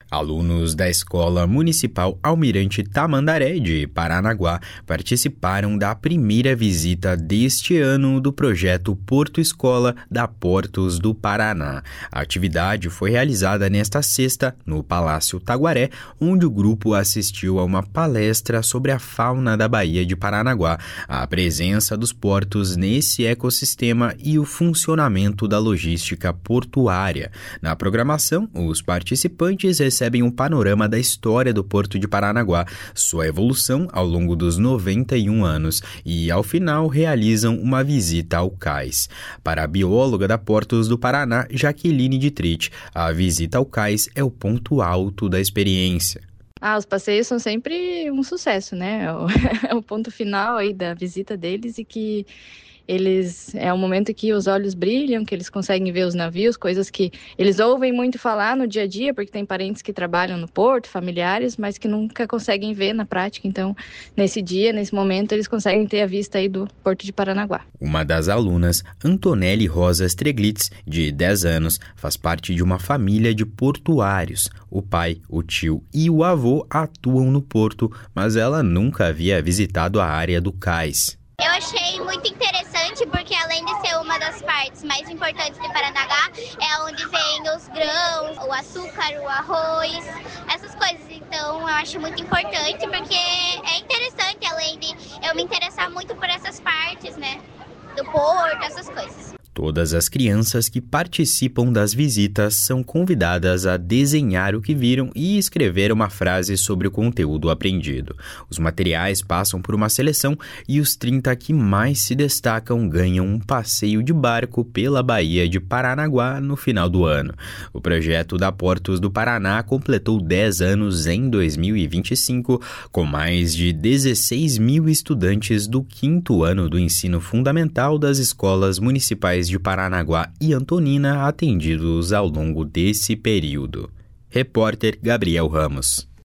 Alunos da Escola Municipal Almirante Tamandaré de Paranaguá participaram da primeira visita deste ano do projeto Porto Escola da Portos do Paraná. A atividade foi realizada nesta sexta no Palácio Taguaré, onde o grupo assistiu a uma palestra sobre a fauna da Baía de Paranaguá, a presença dos portos nesse ecossistema e o funcionamento da logística portuária. Na programação, os participantes recebem um panorama da história do Porto de Paranaguá, sua evolução ao longo dos 91 anos e, ao final, realizam uma visita ao cais. Para a bióloga da Portos do Paraná, Jaqueline Dietrich, a visita ao cais é o ponto alto da experiência. Os passeios são sempre um sucesso, né? É o ponto final aí da visita deles e que é um momento que os olhos brilham, que eles conseguem ver os navios, coisas que eles ouvem muito falar no dia a dia, porque tem parentes que trabalham no porto, familiares, mas que nunca conseguem ver na prática. Então, nesse momento, eles conseguem ter a vista aí do Porto de Paranaguá. Uma das alunas, Antonelli Rosa Streglitz, de 10 anos, faz parte de uma família de portuários. O pai, o tio e o avô atuam no porto, mas ela nunca havia visitado a área do cais. Eu achei muito interessante porque, além de ser uma das partes mais importantes de Paranaguá, é onde vem os grãos, o açúcar, o arroz, essas coisas. Então, eu acho muito importante porque é interessante, além de eu me interessar muito por essas partes, né, do porto, essas coisas. Todas as crianças que participam das visitas são convidadas a desenhar o que viram e escrever uma frase sobre o conteúdo aprendido. Os materiais passam por uma seleção e os 30 que mais se destacam ganham um passeio de barco pela Baía de Paranaguá no final do ano. O projeto da Portos do Paraná completou 10 anos em 2025, com mais de 16 mil estudantes do 5º ano do ensino fundamental das escolas municipais de Paranaguá e Antonina atendidos ao longo desse período. Repórter Gabriel Ramos.